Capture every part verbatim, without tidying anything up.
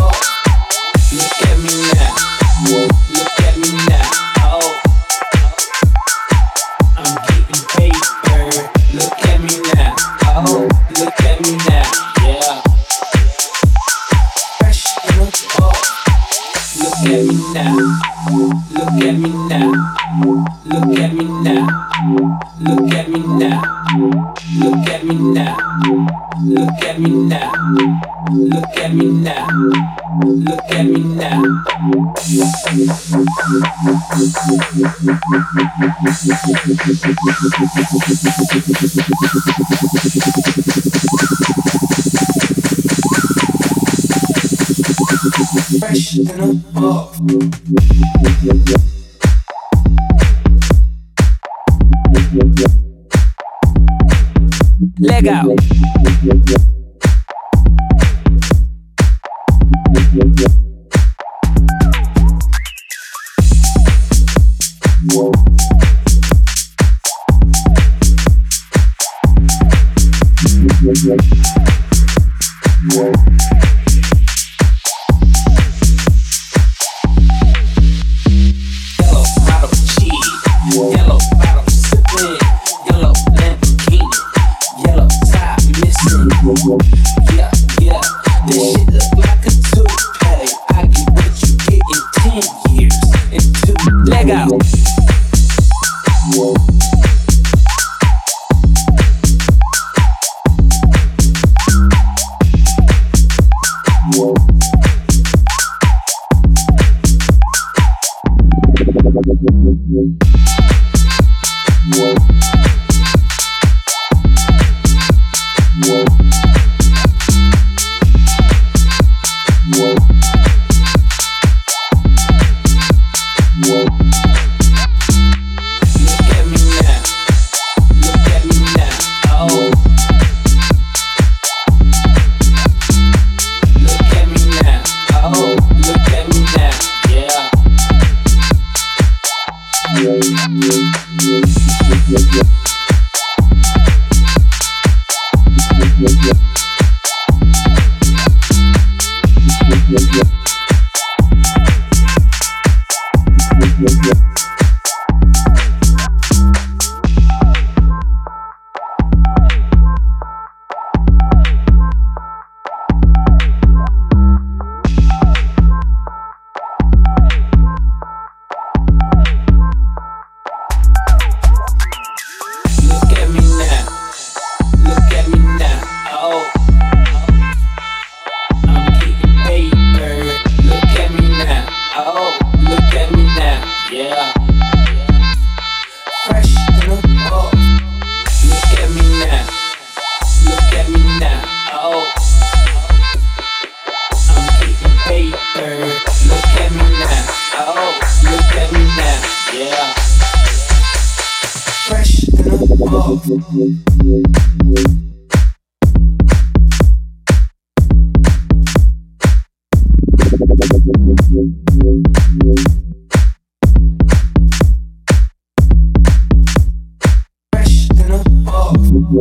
Look at me now. Look at me now. Oh, I'm getting paper. Look at me now. Oh, look at me now. Yeah. Fresh in the fall. Look at me now. Look at me now. Look at me now. Look at me now. Look at me now. Look at me now. Look at me now. Look at me now. Fresh in the fall. Legal. Yellow bottle cheese, yellow bottle sipping, yellow Lamborghini, yellow tie missing. Yeah, yeah, this shit look like a toupee. I get what you get in ten years, in two Legal. Look at me now. Look at me now. Oh. Look at me now. Oh. Look at me now. Yeah. Look at me now. Look at me now. Oh. I'm getting paper. Look at me now. Oh. Look at me now. Yeah. Fresh in the fall. Look at me now. Look at me now. Oh. I'm getting paper. Look at me now. Oh. Look at me now. Yeah. Fresh in the fall. Fresh in the fall.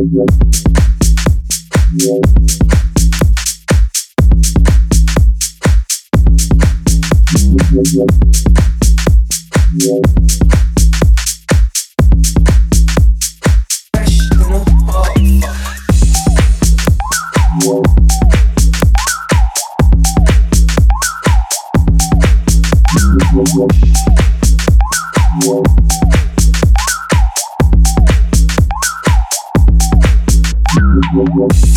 Fresh in the fall. What?